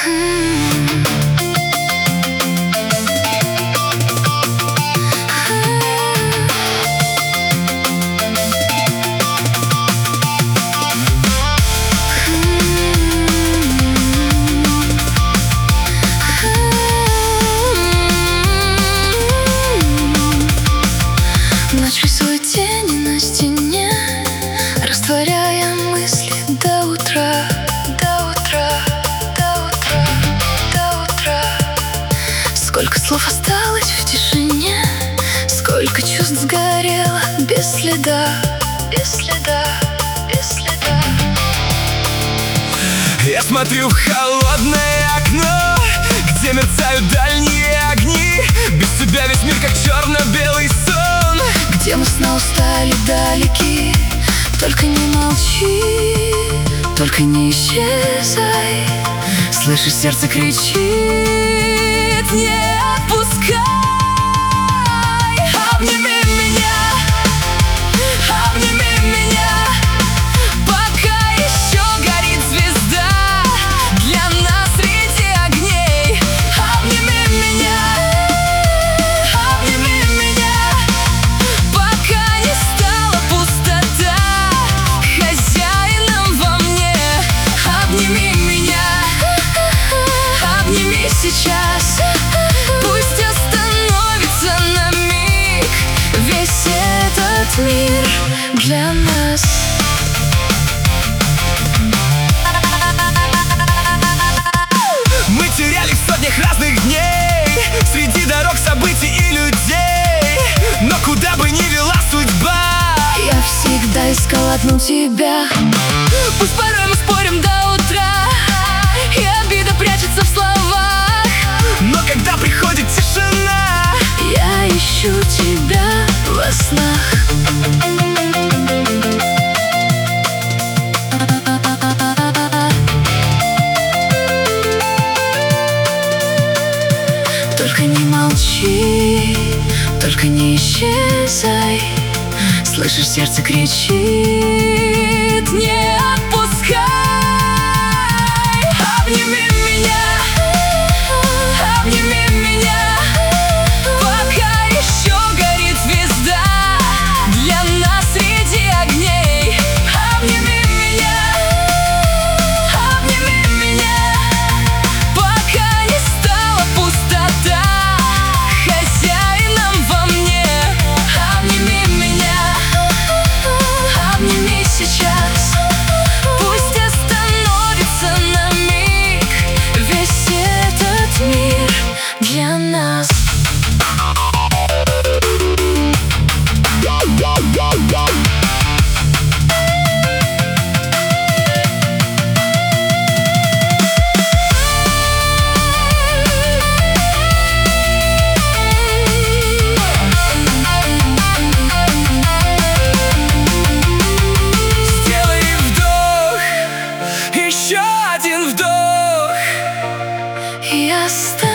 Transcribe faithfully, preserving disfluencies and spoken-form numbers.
Ночь рисует тени на стене, растворяя мысли до утра, до утра, до утра, до утра. Сколько слов осталось в тишине, сколько чувств сгорело без следа, без следа, без следа. Я смотрю в холодное окно, где мерцают дальние огни. Без тебя весь мир как черно-белый сон, где мы снова стали далеки. Только не молчи, только не исчезай. Слышишь, сердце кричит: не отпускай. Обними меня, обними меня, пока еще горит звезда для нас среди огней. Обними меня, обними меня, пока не стала пустота хозяином во мне. Обними меня, обними сейчас, пусть остановится на миг весь этот мир для нас. Мы терялись в сотнях разных дней среди дорог, событий и людей. Но куда бы ни вела судьба, Я всегда искал одну тебя. Пусть порой мы спорим до утра, и обида прячется в словах, но когда приходит тишина, я ищу тебя во снах. Только не молчи, только не исчезай. Слышишь, сердце кричит: не отпускай. Обними меня, обними меня, пока еще горит звезда для нас среди огней. Обними меня, обними меня, пока не стала пустота хозяином во мне. Обними меня, обними сейчас, пусть остановится на миг весь этот мир для нас. сделай вдох, еще один вдох. Я стану